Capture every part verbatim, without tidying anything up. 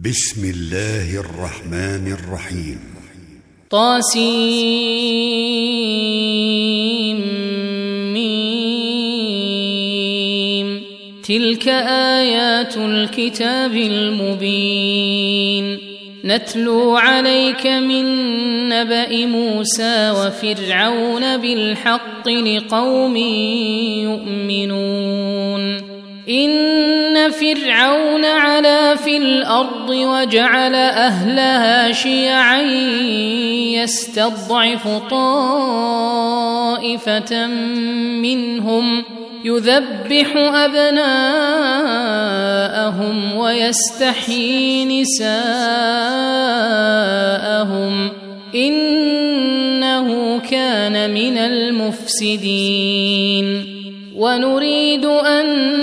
بسم الله الرحمن الرحيم. طاسيم. تلك آيات الكتاب المبين. نتلو عليك من نبأ موسى وفرعون بالحق لقوم يؤمنون. إن فرعون علا في الأرض وجعل أهلها شيعا يستضعف طائفة منهم يذبح أبناءهم ويستحيي نساءهم إنه كان من المفسدين. ونريد أن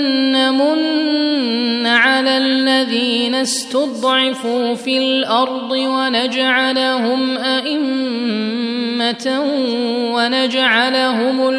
نمن على الذين استضعفوا في الأرض ونجعلهم أئمة ونجعلهم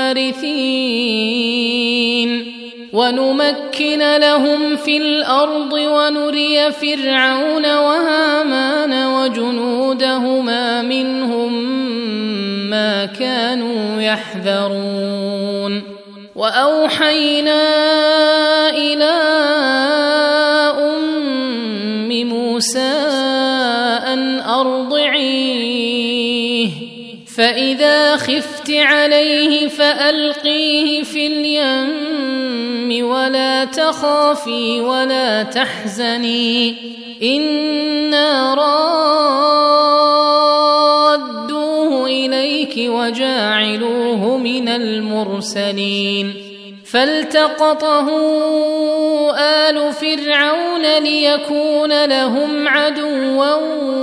الوارثين ونمكن لهم في الأرض ونري فرعون وهامان وجنودهما منهم ما كانوا يحذرون. وأوحينا إلى أم موسى أن أرضعيه فإذا خفت عليه فألقيه في اليم ولا تخافي ولا تحزني إنا رادوه إليك وجاعلوه من المرسلين. فالتقطه آل فرعون ليكون لهم عدوا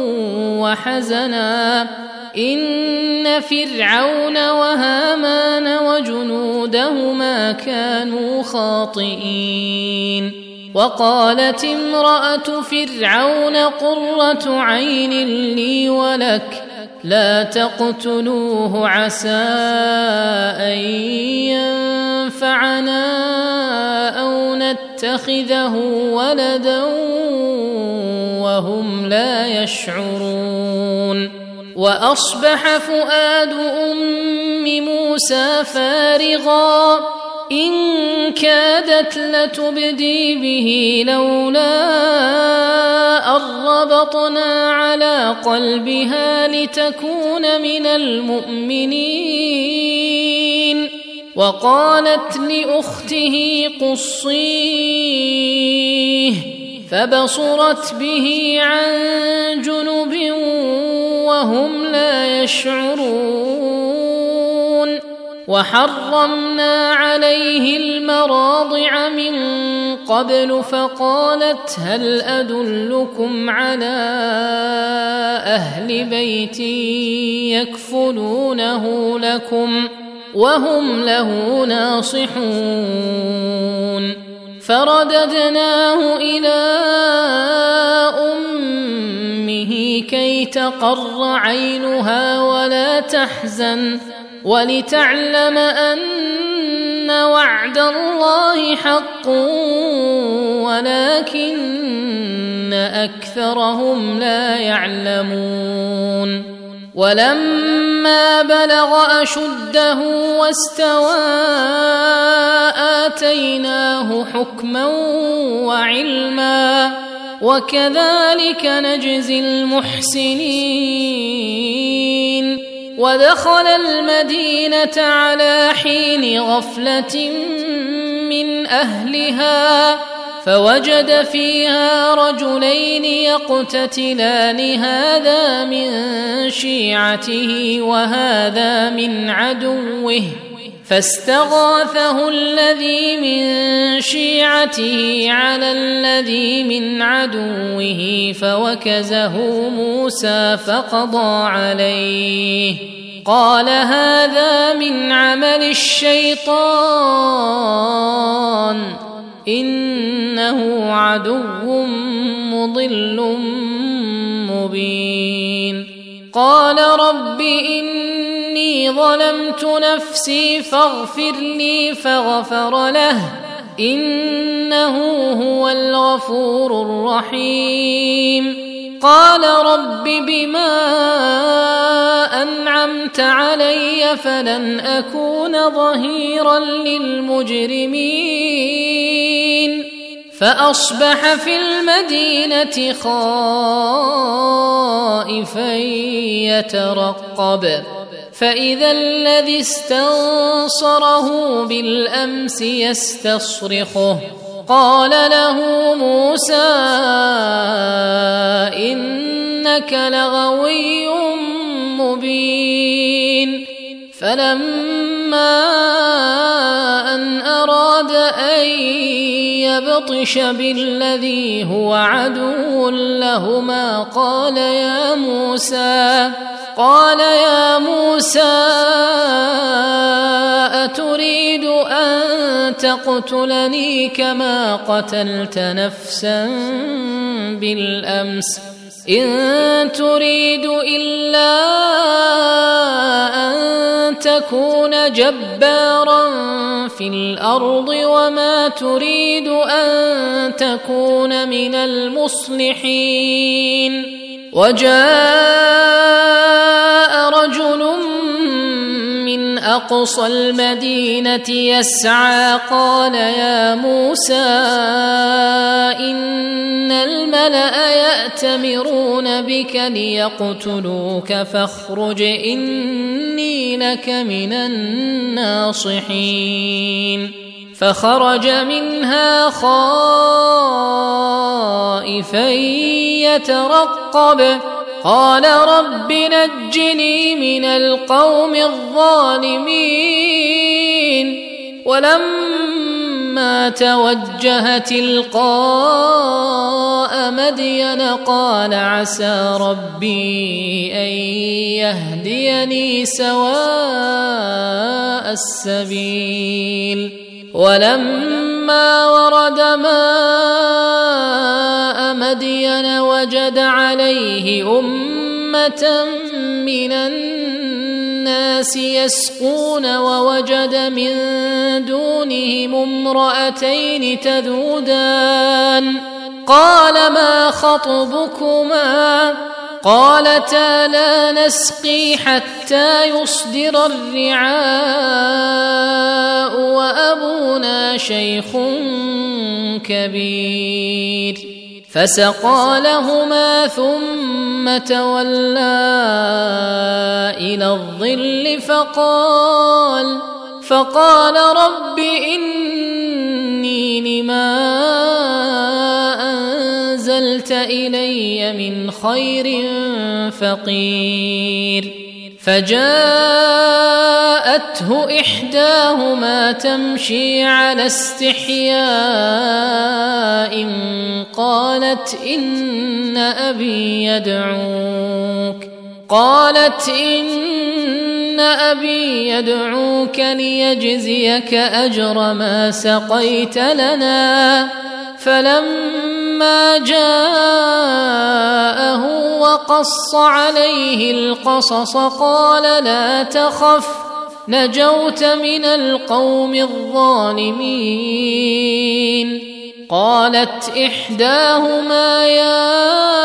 وحزنا إن فرعون وهامان وجنودهما كانوا خاطئين. وقالت امرأة فرعون قرة عين لي ولك لا تقتلوه عسى أن ينفعنا أو نتخذه ولدا وهم لا يشعرون. وأصبح فؤاد أم موسى فارغا إن كادت لتبدي به لولا أن ربطنا على قلبها لتكون من المؤمنين. وقالت لأخته قصيه فبصرت به عن جنب وهم لا يشعرون. وحرمنا عليه المراضع من قبل فقالت هل أدلكم على أهل بيت يكفلونه لكم وهم له ناصحون. فرددناه إلى أمه كي تقر عينها ولا تحزن ولتعلم أن وعد الله حق ولكن أكثرهم لا يعلمون. ولما بلغ أشده واستوى آتيناه حكما وعلما وكذلك نجزي المحسنين. ودخل المدينة على حين غفلة من أهلها فوجد فيها رجلين يقتتلان هذا من شيعته وهذا من عدوه فاستغاثه الذي من شيعته على الذي من عدوه فوكزه موسى فقضى عليه قال هذا من عمل الشيطان إنه عدو مضل مبين. قال رب إني ظلمت نفسي فاغفر لي فغفر له إنه هو الغفور الرحيم. قال رب بما أنعمت علي فلن أكون ظهيرا للمجرمين. فأصبح في المدينة خائفا يترقب فإذا الذي استنصره بالأمس يستصرخه. قال له موسى إنك لغوي مبين. فلما أن أراد أن يبطش بالذي هو عدو لهما قال يا موسى قال يا موسى أتريد أن تقتلني كما قتلت نفسا بالأمس إن تريد إلا أن تكون جبارا في الأرض وما تريد أن تكون من المصلحين. وجاء رجل من أقصى المدينة يسعى قال يا موسى إن الملأ يأتمرون بك ليقتلوك فاخرج إني لك من الناصحين. فخرج منها خائفا يترقب قال رب نجني من القوم الظالمين. ولما توجه تلقاء مدين قال عسى ربي أن يهديني سواء السبيل. ولما ورد ماء مدين وجد عليه أمة من الناس يسقون ووجد من دونهم امرأتين تذودان قال ما خطبكما قالتا لا نسقي حتى يصدر الرعاء وأبونا شيخ كبير. فسقى لهما ثم تولى إلى الظل فقال فقال رب إني لما أنزلت إلي من خير فقير. فجاءته إحداهما تمشي على استحياء قالت إن أبي يدعوك قالت إن أبي يدعوك ليجزيك أجر ما سقيت لنا. فلما جاءه وقص عليه القصص قال لا تخف نجوت من القوم الظالمين. قالت إحداهما يا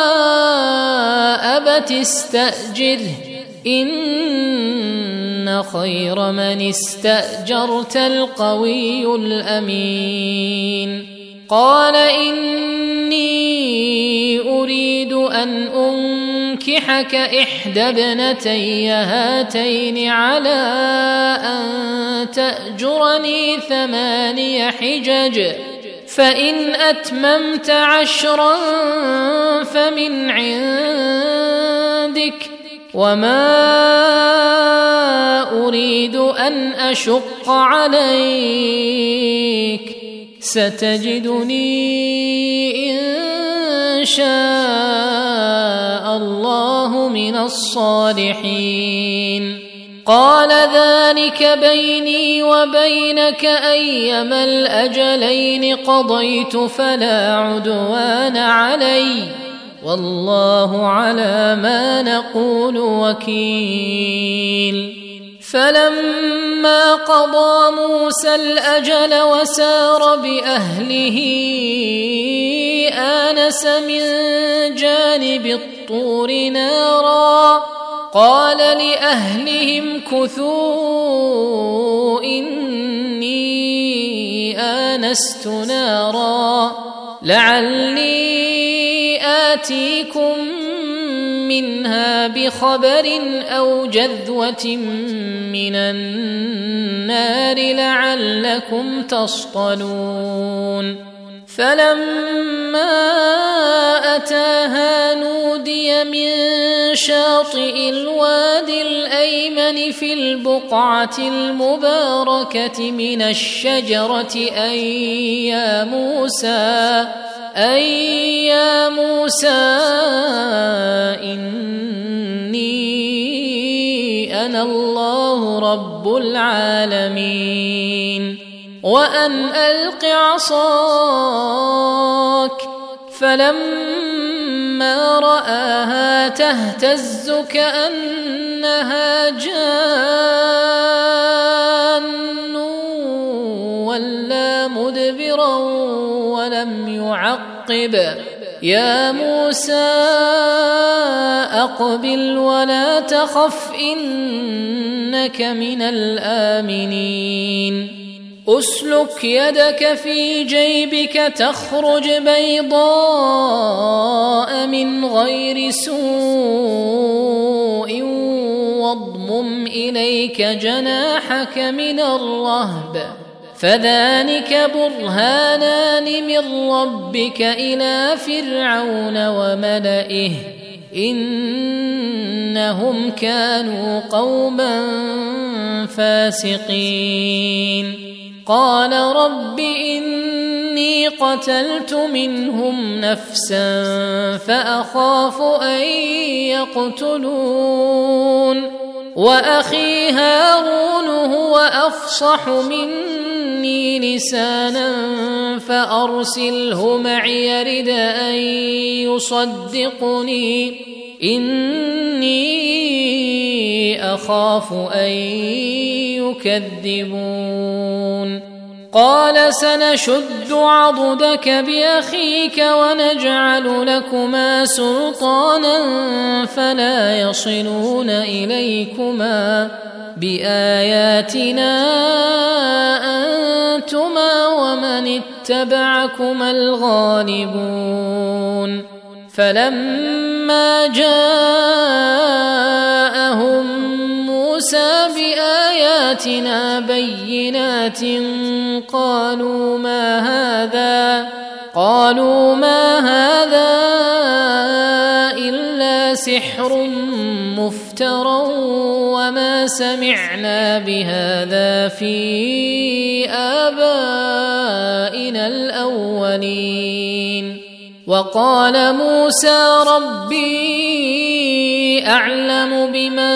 أبت استأجره إن خير من استأجرت القوي الأمين. قال إني أريد أن أنكحك إحدى ابنتي هاتين على أن تأجرني ثماني حجج فإن أتممت عشرا فمن عندك وما أريد أن أشق عليك ستجدني إن شاء الله من الصالحين. قال ذلك بيني وبينك أيما الأجلين قضيت فلا عدوان علي والله على ما نقول وكيل. فلما قضى موسى الأجل وسار بأهله آنس من جانب الطور نارا قال لأهلهم كثوا إني آنست نارا لعلي آتيكم منها بخبر أو جذوة من النار لعلكم تصطلون فلما أتاها نودي من شاطئ الوادي الأيمن في البقعة المباركة من الشجرة أن يا موسى أن يا موسى إني أنا الله رب العالمين وأن ألق عصاك فلما رآها تهتز كأنها جان ولا مدبرا ولم يعقب يا موسى أقبل ولا تخف إنك من الآمنين أسلك يدك في جيبك تخرج بيضاء من غير سوء واضمم إليك جناحك من الرهب فذلك برهانان من ربك إلى فرعون وملئه إنهم كانوا قوما فاسقين قال رب إني قتلت منهم نفسا فأخاف أن يقتلون وأخي هارون هو أفصح مني لسانا فأرسله معي يرد أن يصدقني إني أخاف أن يكذبون قال سنشد عضدك بأخيك ونجعل لكما سلطانا فلا يصلون إليكما بآياتنا أنتما ومن اتبعكما الغالبون فلما جاءهم موسى بآياتنا بينات قالوا ما هذا قالوا ما هذا إلا سحر مفترى وما سمعنا بهذا في آبائنا الأولين وقال موسى ربي أعلم بمن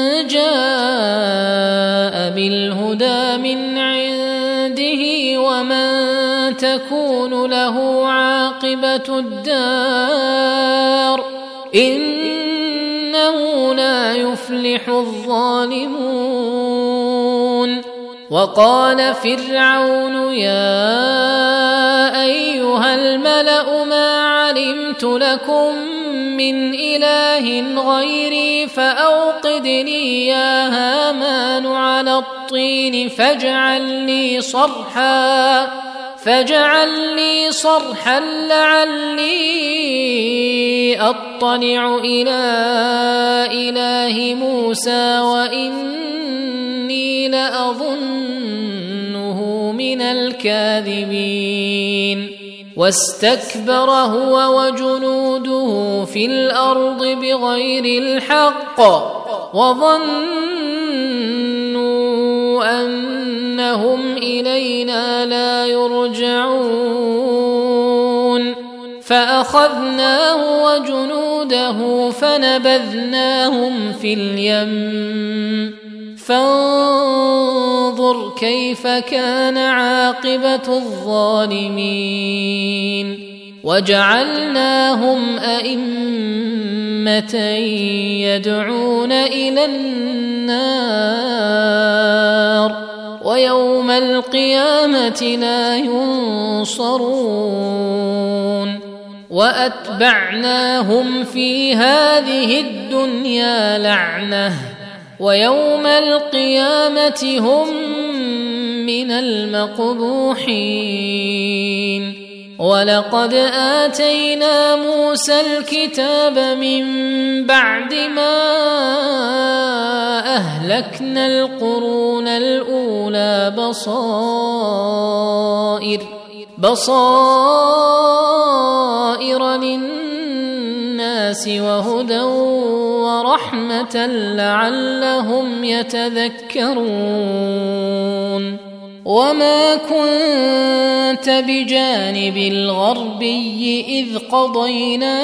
جاء بالهدى من عنده ومن تكون له عاقبة الدار إنه لا يفلح الظالمون وقال فرعون يا أيها الملأ ما علمت لكم من إله غيري فأوقد لي يا هامان على الطين فاجعل لي صرحا فاجعل لي صرحا لعلي أطلع إلى إله موسى وإني لأظنه من الكاذبين واستكبر هو وجنوده في الأرض بغير الحق وظنوا أنهم إلينا لا يرجعون فأخذناه وجنوده فنبذناهم في اليم فانظر كيف كان عاقبة الظالمين وجعلناهم أئمة أمة يدعون إلى النار ويوم القيامة لا ينصرون وأتبعناهم في هذه الدنيا لعنة ويوم القيامة هم من المقبوحين ولقد آتينا موسى الكتاب من بعد ما أهلكنا القرون الأولى بصائر بصائر للناس وهدى ورحمة لعلهم يتذكرون وما كنت بجانب الغربي إذ قضينا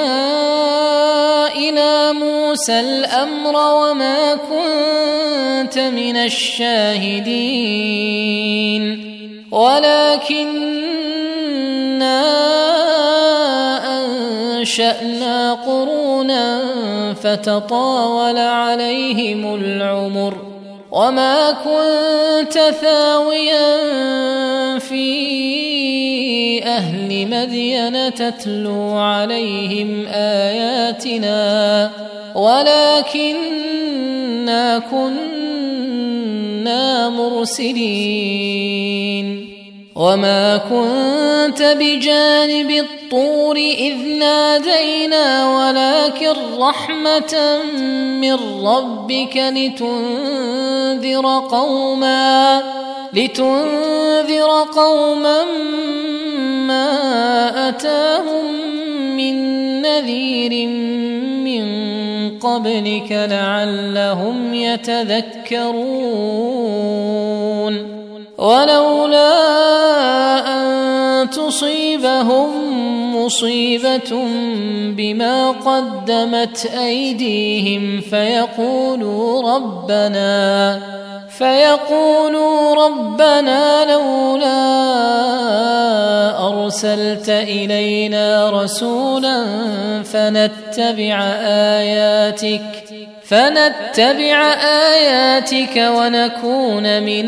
إلى موسى الأمر وما كنت من الشاهدين ولكننا أنشأنا قرونا فتطاول عليهم العمر وما كنت ثاويا في أهل مدين تتلو عليهم آياتنا ولكننا كنا مرسلين وما كنت بجانب الطور إذ نادينا ولكن رحمة من ربك لتنذر قوما لتنذر قوما ما أتاهم من نذير من قبلك لعلهم يتذكرون ولولا أن تصيبهم مصيبة بما قدمت أيديهم فيقولوا ربنا فيقولوا ربنا لولا أرسلت إلينا رسولا فنتبع آياتك فنتبع آياتك ونكون من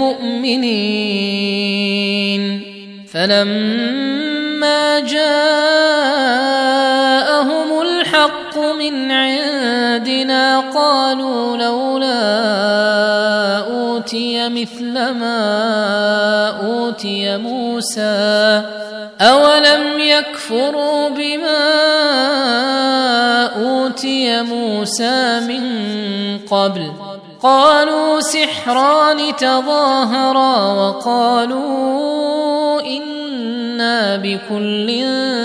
المؤمنين فلما جاءهم الحق من عندنا قالوا لولا أوتي مثل ما أوتي موسى أولم يكفروا بما أوتي موسى من قبل قالوا سحران تظاهرا وقالوا إنا بكل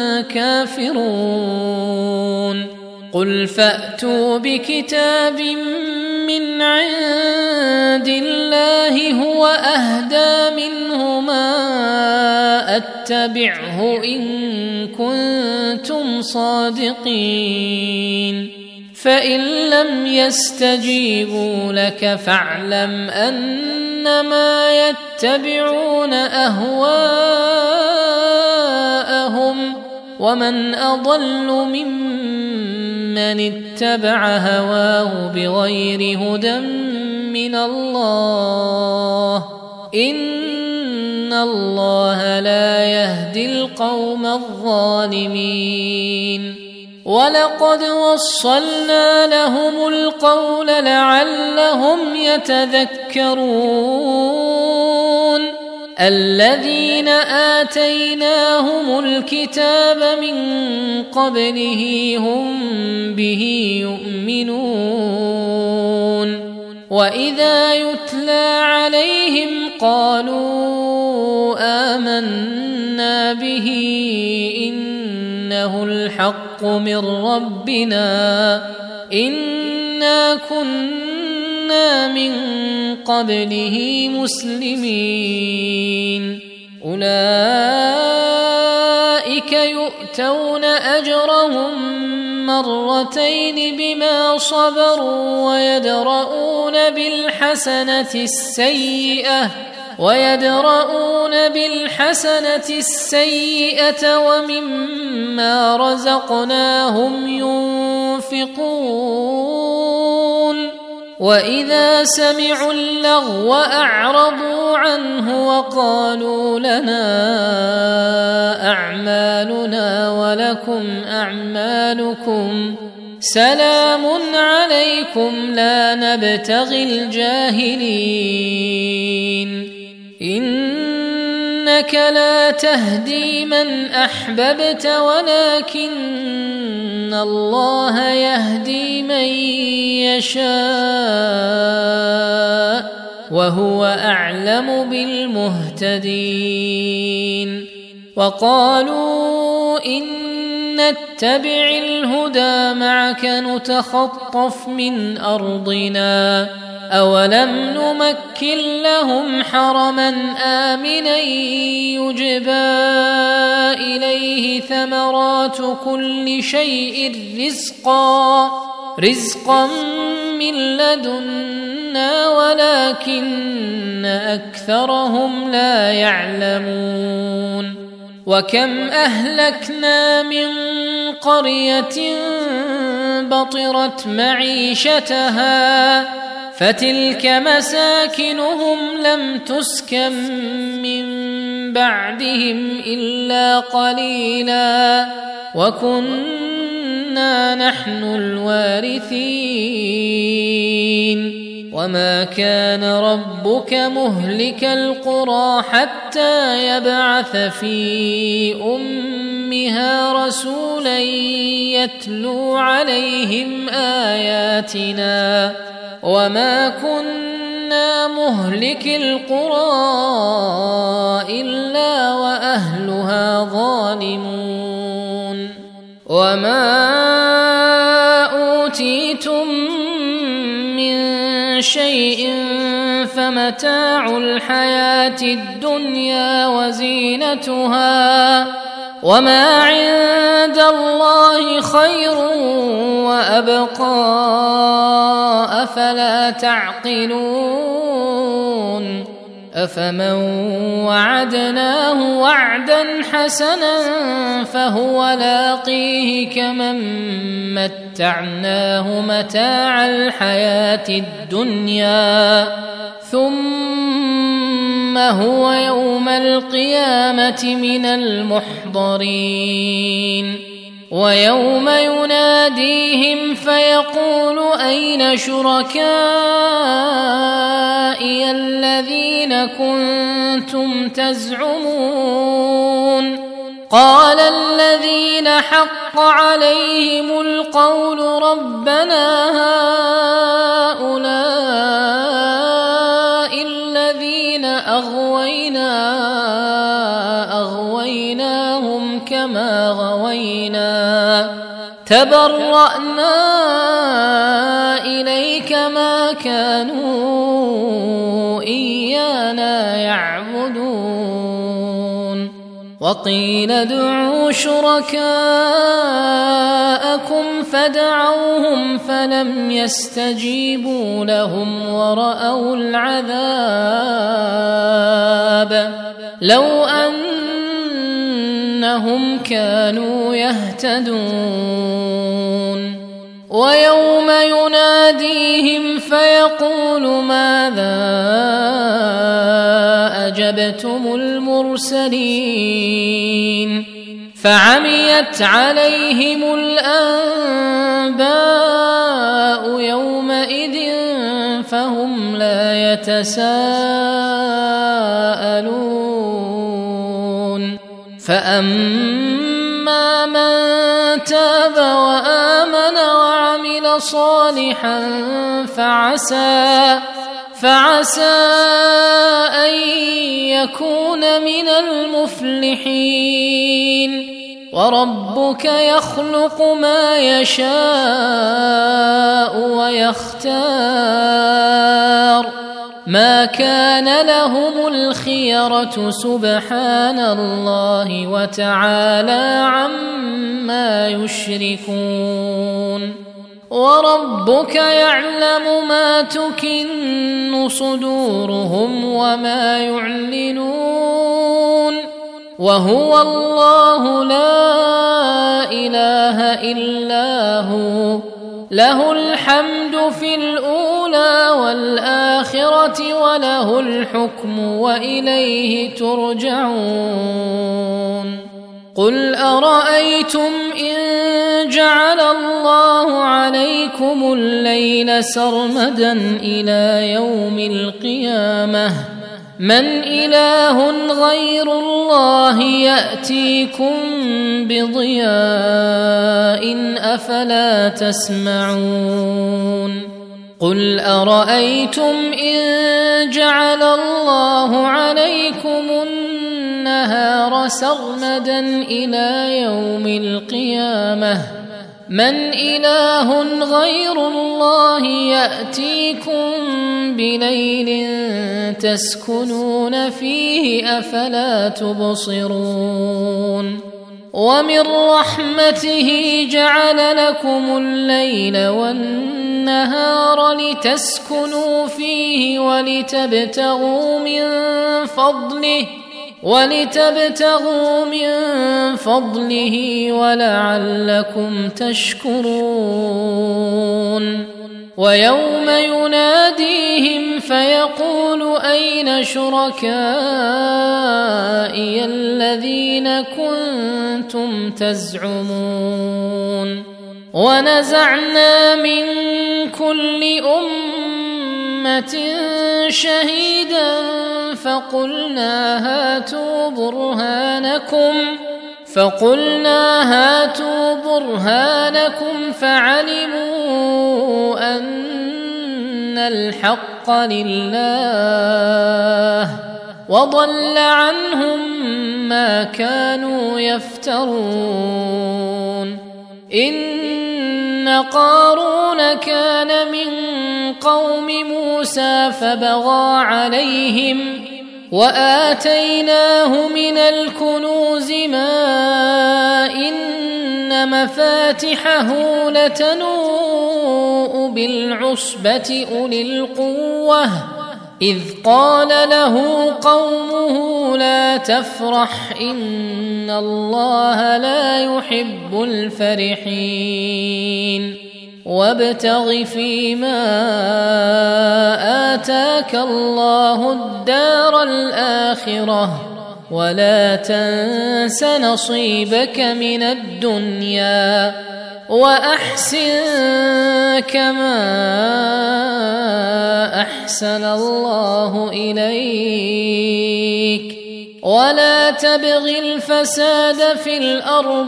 كافرون قل فأتوا بكتاب من عند الله هو أهدى منهما أتبعه إن كنتم صادقين فإن لم يستجيبوا لك فاعلم أنما يتبعون أهواءهم ومن أضل ممن اتبع هواه بغير هدى من الله إن الله لا يهدي القوم الظالمين ولقد وصلنا لهم القول لعلهم يتذكرون الذين آتيناهم الكتاب من قبله هم به يؤمنون وإذا يتلى عليهم قالوا آمنا به إنه الحق من ربنا إنا كنا من قبله مسلمين أولئك يؤتون أجرهم مرتين بما صبروا ويدرؤون بالحسنة السيئة ويدرؤون بالحسنة السيئة ومما رزقناهم ينفقون ينفقون وإذا سمعوا اللغو أعرضوا عنه وقالوا لنا أعمالنا ولكم أعمالكم سلام عليكم لا نبتغي الجاهلين إنك لا تهدي من أحببت ولكن الله يهدي من يشاء وهو أعلم بالمهتدين وقالوا إن نتبع الهدى معك نتخطف من أرضنا أولم نمكن لهم حرما آمنا يجبى إليه ثمرات كل شيء رزقا رزقا من لدنا ولكن أكثرهم لا يعلمون وكم أهلكنا من قرية بطرت معيشتها فتلك مساكنهم لم تسكن من بعدهم إلا قليلا وكنا نحن الوارثين وما كان ربك مهلك القرى حتى يبعث في أمها رسولا يتلو عليهم آياتنا وما كنا مهلك القرى إلا وأهلها ظالمون وما أوتيتم من شيء فمتاع الحياة الدنيا وزينتها وما عند الله خير وأبقى أفلا تعقلون أفمن وعدناه وعدا حسنا فهو لاقيه كمن متعناه متاع الحياة الدنيا ثم هو يوم القيامة من المحضرين ويوم يناديهم فيقول أين شركائي الذين كنتم تزعمون قال الذين حق عليهم القول ربنا هؤلاء الذين أغوينا أغويناهم كما غوينا تبرأنا إليك ما كانوا إيانا يعبدون وقيل ادعوا شركاءكم فدعوهم فلم يستجيبوا لهم ورأوا العذاب لو أنهم كانوا يهتدون ويوم يناديهم فيقول ماذا أجبتم المرسلين فعميت عليهم الأنباء يومئذ فهم لا يتساءلون فأما من تاب وآمن وعمل صالحا فعسى فعسى أن يكون من المفلحين وربك يخلق ما يشاء ويختار ما كان لهم الخيرة سبحان الله وتعالى عما يشركون وربك يعلم ما تكن صدورهم وما يعلنون وهو الله لا إله إلا هو له الحمد في الأولى والآخرة وله الحكم وإليه ترجعون قل أرأيتم إن جعل الله عليكم الليل سرمدا إلى يوم القيامة من إله غير الله يأتيكم بضياء أفلا تسمعون قل أرأيتم إن جعل الله عليكم النهار سرمدا إلى يوم القيامة من إله غير الله يأتيكم بليل تسكنون فيه أفلا تبصرون ومن رحمته جعل لكم الليل والنهار لتسكنوا فيه ولتبتغوا من فضله ولتبتغوا من فضله ولعلكم تشكرون ويوم يناديهم فيقول أين شركائي الذين كنتم تزعمون ونزعنا من كل أمة شهيدا فقلنا هاتوا برهانكم فقلنا هاتوا برهانكم فعلموا أن الحق لله وضل عنهم ما كانوا يفترون إن قارون كان من قوم موسى فبغى عليهم وآتيناه من الكنوز ما إن مفاتحه لتنوء بالعصبة أولي القوة إذ قال له قومه لا تفرح إن الله لا يحب الفرحين وابتغ فيما آتاك الله الدار الآخرة ولا تنس نصيبك من الدنيا وأحسن كما أحسن الله إليك ولا تبغ الفساد في الأرض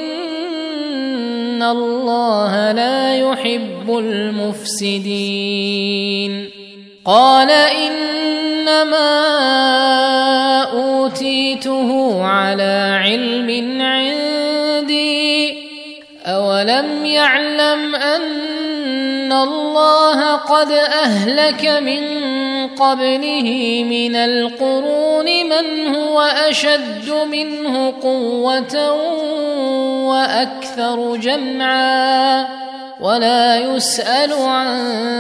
إن الله لا يحب المفسدين قال إنما أوتيته على علم عندي أولم يعلم أن الله قد أهلك من قبله من القرون من هو أشد منه قوة وأكثر جمعا ولا يسأل عن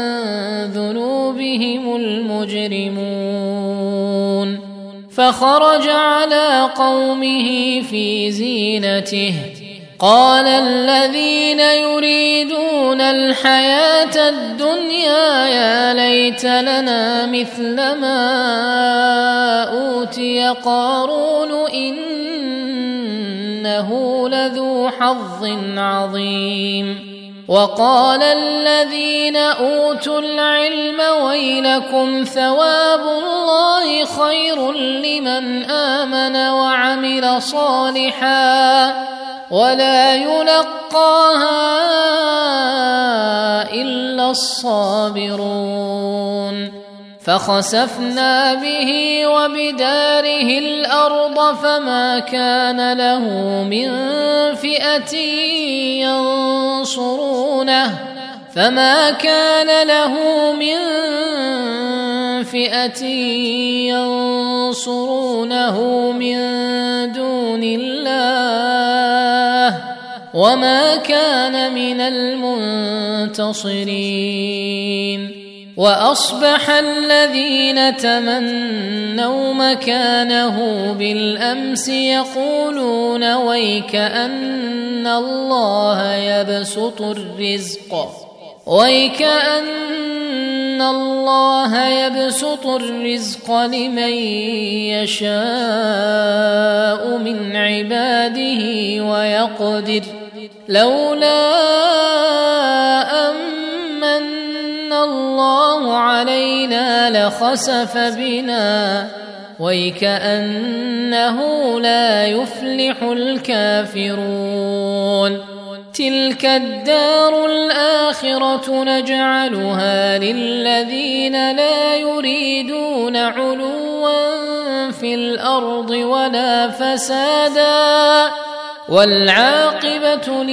ذنوبهم المجرمون فخرج على قومه في زينته قال الذين يريدون الحياة الدنيا يا ليت لنا مثل ما أوتي قارون إنه لذو حظ عظيم وقال الذين أوتوا العلم ويلكم ثواب الله خير لمن آمن وعمل صالحا ولا يلقاها إلا الصابرون فخسفنا به وبداره الأرض فما كان له من فئة ينصرونه فما كان له من فئة ينصرونه من دون الله وما كان من المنتصرين وأصبح الذين تمنوا مكانه بالأمس يقولون ويك أن الله يبسط الرزق ويك أن الله يبسط الرزق لمن يشاء من عباده ويقدر لولا أمن الله علينا لخسف بنا ويكأنه لا يفلح الكافرون تلك الدار الآخرة نجعلها للذين لا يريدون علوا في الأرض ولا فسادا والعاقبة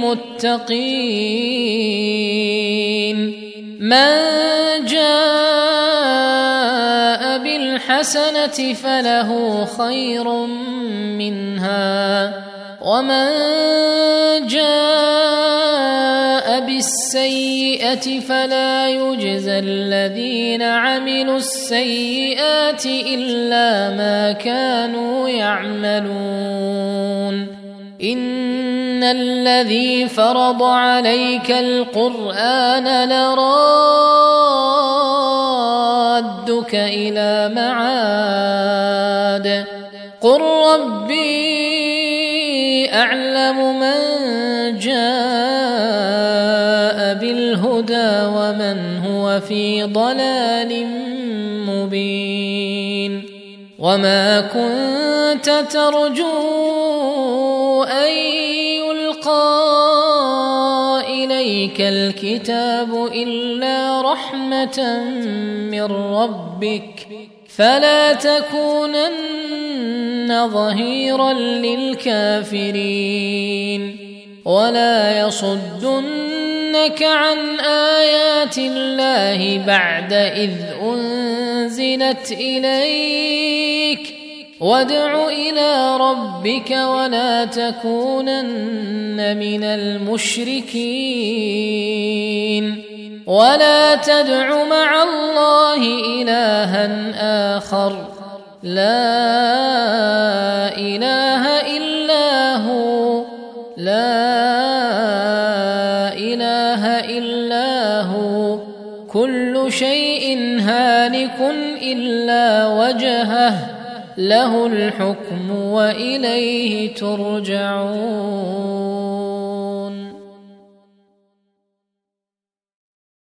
للمتقين من جاء بالحسنة فله خير منها ومن جاء بالسيئة فلا يجزى الذين عملوا السيئات إلا ما كانوا يعملون إن الذي فرض عليك القرآن لرادك إلى معاد قل ربي أعلم من جاء بالهدى ومن هو في ضلال مبين وما كنت ترجو أن يلقى إليك الكتاب إلا رحمة من ربك فلا تكونن ظهيرا للكافرين ولا يصدنك عن آيات الله بعد إذ أنزلت إليك وادع إلى ربك ولا تكونن من المشركين ولا تدع مع الله إلها آخر لا إله إلا هو لا إله إلا هو كل شيء هالك إلا وجهه له الحكم وإليه ترجعون